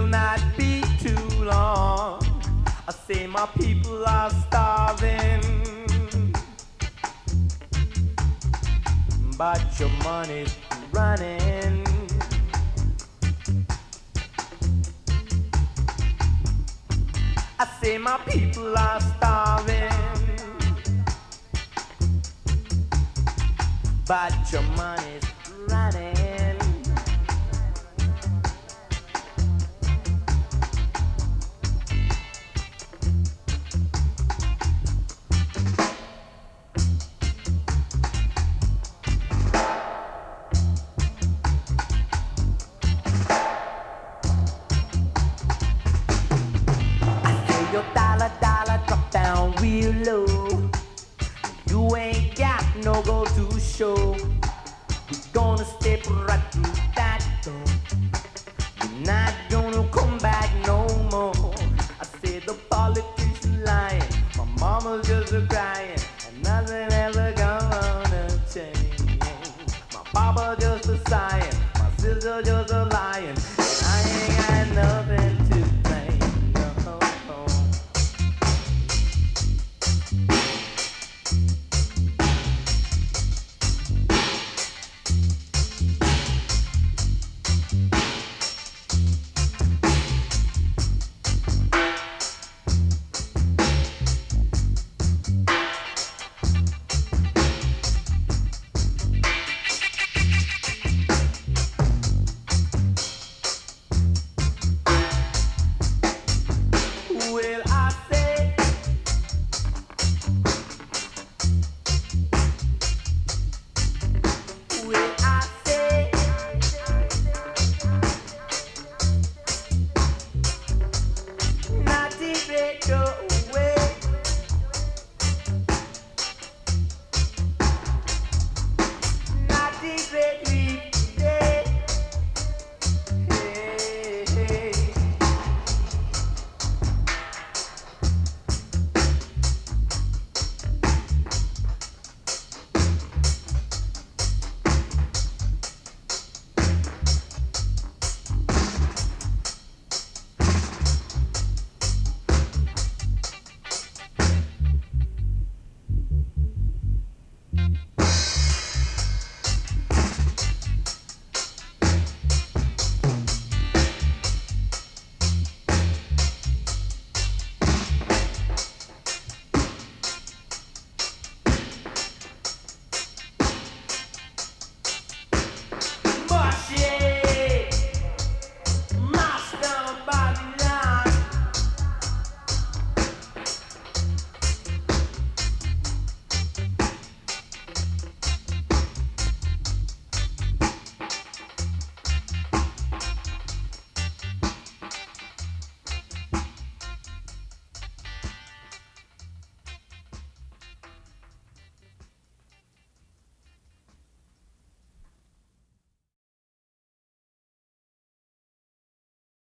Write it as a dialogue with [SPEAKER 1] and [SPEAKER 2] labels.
[SPEAKER 1] not be too long. I say my people are starving, but your money's running. I say my people are starving, but your money's running. Your dollar, dollar drop down real low. You ain't got no gold to show. We're gonna step right through that door. You're not gonna come back no more. I said the politician lying, my mama's just a crying, and nothing ever gonna change. My papa just a sighing, my sister just a lying.